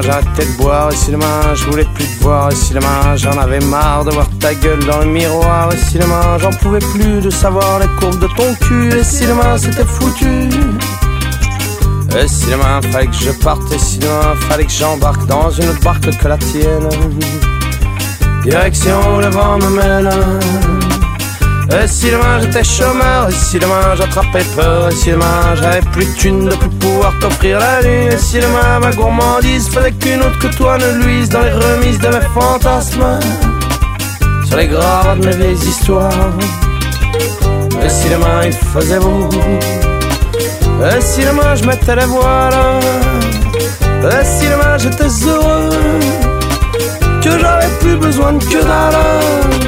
j'arrêtais de boire, et si demain je voulais plus te voir, et si demain j'en avais marre de voir ta gueule dans le miroir, et si demain j'en pouvais plus de savoir les courbes de ton cul, et si demain c'était foutu. Et si demain fallait que je parte, et si demain fallait que j'embarque dans une autre barque que la tienne, direction où le vent me mène. Et si demain j'étais chômeur, et si demain j'attrapais peur, et si demain j'avais plus de thunes de plus pouvoir t'offrir la lune, et si demain ma gourmandise faisait qu'une autre que toi ne luise dans les remises de mes fantasmes, sur les gravats de mes vieilles histoires. Et si demain il faisait beau, et si demain je mettais les voiles, et si demain j'étais heureux, que j'avais plus besoin de que dalle.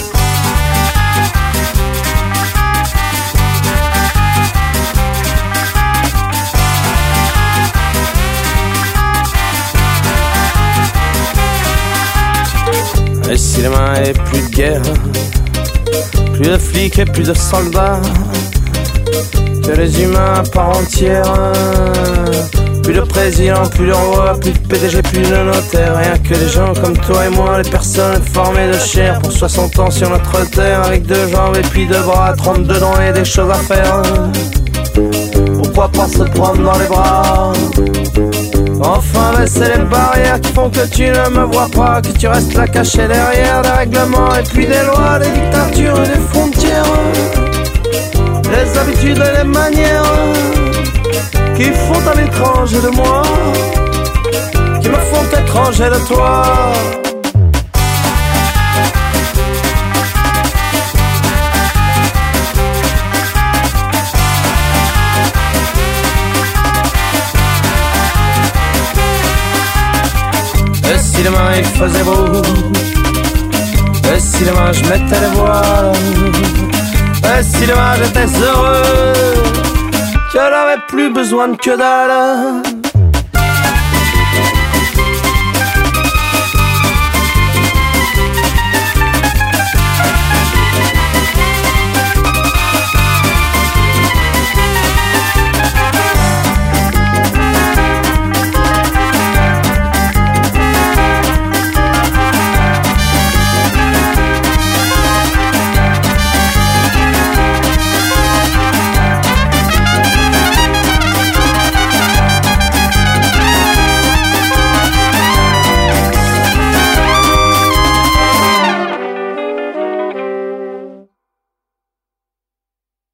Et si demain il n'y avait plus de guerre, plus de flics et plus de soldats, que les humains à part entière, plus de président, plus de roi, plus de PDG, plus de notaire, rien que des gens comme toi et moi, les personnes formées de chair pour 60 ans sur notre terre, avec 2 jambes et puis 2 bras, 32 dents et des choses à faire. Pourquoi pas se prendre dans les bras? Enfin baisser les barrières qui font que tu ne me vois pas, que tu restes là caché derrière des règlements et puis des lois, des dictatures et des frontières, les habitudes et les manières qui font un étranger de moi, qui me font étranger de toi. Et si demain il faisait beau, et si demain je mettais les voiles, et si demain j'étais heureux, que j'avais plus besoin de que dalle.